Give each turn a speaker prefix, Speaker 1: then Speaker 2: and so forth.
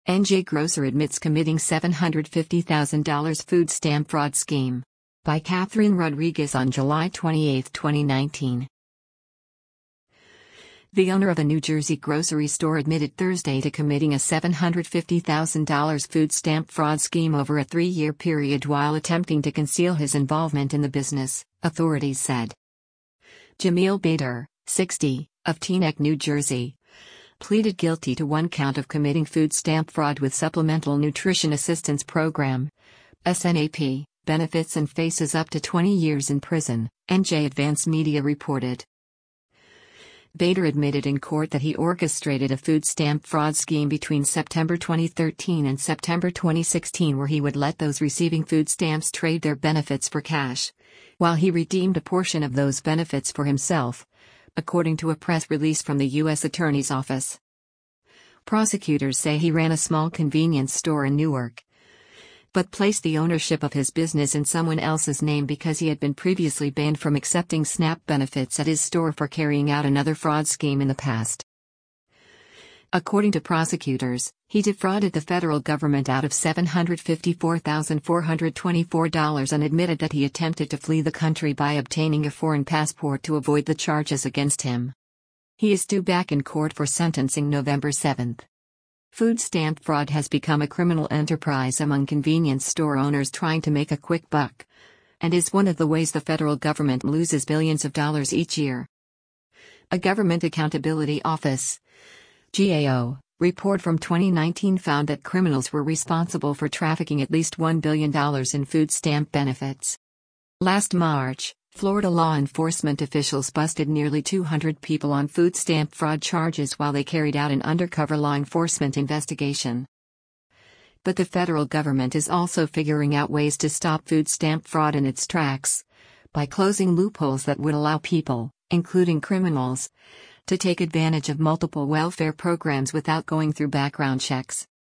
Speaker 1: NJ grocer admits committing $750,000 food stamp fraud scheme. By Catherine Rodriguez on July 28, 2019. The owner of a New Jersey grocery store admitted Thursday to committing a $750,000 food stamp fraud scheme over a 3-year period while attempting to conceal his involvement in the business, authorities said. Jamil Bader, 60, of Teaneck, New Jersey, pleaded guilty to 1 count of committing food stamp fraud with Supplemental Nutrition Assistance Program (SNAP) benefits and faces up to 20 years in prison, NJ Advance Media reported. Bader admitted in court that he orchestrated a food stamp fraud scheme between September 2013 and September 2016 where he would let those receiving food stamps trade their benefits for cash, while he redeemed a portion of those benefits for himself, according to a press release from the U.S. Attorney's Office. Prosecutors say he ran a small convenience store in Newark, but placed the ownership of his business in someone else's name because he had been previously banned from accepting SNAP benefits at his store for carrying out another fraud scheme in the past. According to prosecutors, he defrauded the federal government out of $754,424 and admitted that he attempted to flee the country by obtaining a foreign passport to avoid the charges against him. He is due back in court for sentencing November 7. Food stamp fraud has become a criminal enterprise among convenience store owners trying to make a quick buck, and is one of the ways the federal government loses billions of dollars each year. A Government Accountability Office (GAO) report from 2019 found that criminals were responsible for trafficking at least $1 billion in food stamp benefits. Last March, Florida law enforcement officials busted nearly 200 people on food stamp fraud charges while they carried out an undercover law enforcement investigation. But the federal government is also figuring out ways to stop food stamp fraud in its tracks, by closing loopholes that would allow people, including criminals, to take advantage of multiple welfare programs without going through background checks.